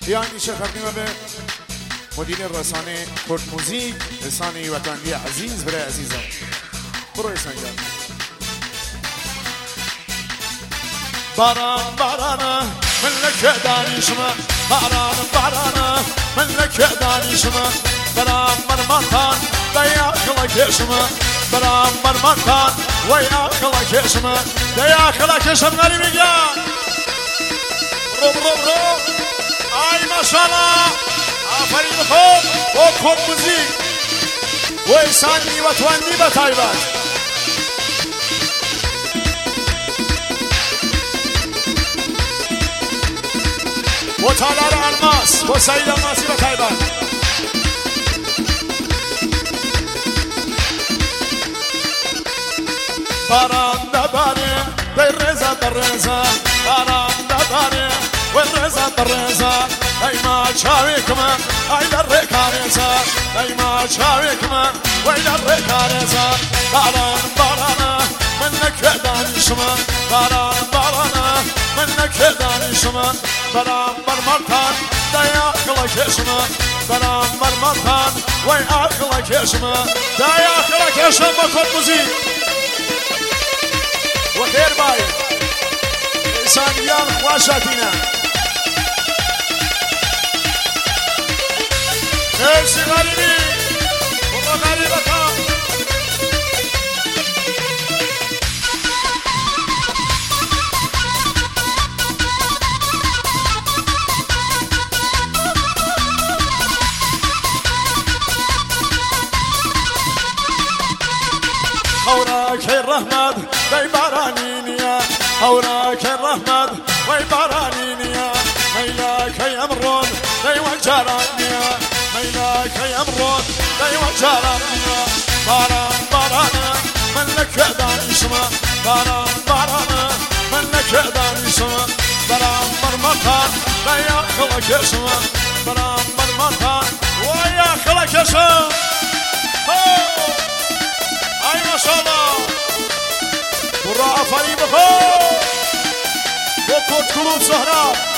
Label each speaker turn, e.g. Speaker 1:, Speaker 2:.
Speaker 1: يعني شكرنا به مدير الرسانة كورت موزيك رسانة وطني عزيز برای عزيزة برو رسانة باران باران من لك دانشما باران باران من لك دانشما برام مرمطان دياخلك اسمه برام مرمطان وياخلك اسمه دياخلك اسم غريب جان رو آی ما شاء الله آفرین خوب و کورت موزیک و انسانی و توانی به تایبت و تالار الماس و سعید الماسی به تایبت باران دباره در رزا باران دباره والرزا بالرزا دايما شاويكما ايدا الركاريزا دايما شاويكما ويدا الركاريزا باران بارانا منك دانشما باران بارانا منك دانشما برام برمرتان داياخلك اسما برام برمرتان وياخلك اسما داياخلك اسما كورت موزيك وخير باي انسانيان خواشاتينا مرسی غریبی بابا غریبتا هوراك الرحمد داي بارانينيا هوراك الرحمد وي بارانينيا ميلاك يمرون داي وجرانيا ميلاك يمرون داي وجرانيا باران بارانا من لك دانشما باران بارانا من لك دانشما برام مرمطان داي اخلك اسما برام مرمطان ويا اخلك اسم اي ما شاء الله برا افريد بخير وكورت كلوب سهراب